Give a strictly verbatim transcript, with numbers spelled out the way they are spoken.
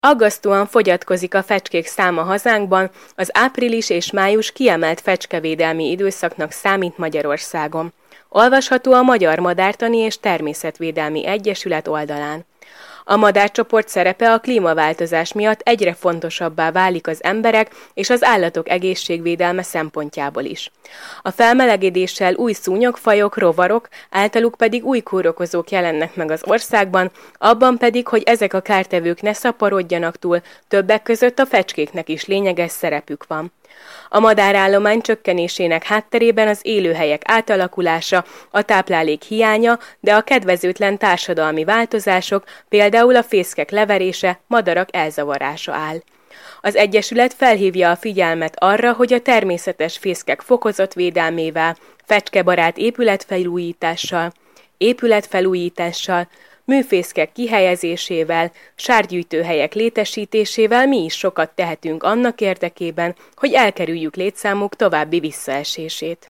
Aggasztóan fogyatkozik a fecskék száma hazánkban, az április és május kiemelt fecskevédelmi időszaknak számít Magyarországon. Olvasható a Magyar Madártani és Természetvédelmi Egyesület oldalán. A madárcsoport szerepe a klímaváltozás miatt egyre fontosabbá válik az emberek és az állatok egészségvédelme szempontjából is. A felmelegedéssel új szúnyogfajok, rovarok, általuk pedig új kórokozók jelennek meg az országban, abban pedig, hogy ezek a kártevők ne szaporodjanak túl, többek között a fecskéknek is lényeges szerepük van. A madárállomány csökkenésének hátterében az élőhelyek átalakulása, a táplálék hiánya, de a kedvezőtlen társadalmi változások, például a fészkek leverése, madarak elzavarása áll. Az Egyesület felhívja a figyelmet arra, hogy a természetes fészkek fokozott védelmével, fecskebarát épületfelújítással, épületfelújítással, műfészkek kihelyezésével, sárgyűjtőhelyek létesítésével mi is sokat tehetünk annak érdekében, hogy elkerüljük létszámuk további visszaesését.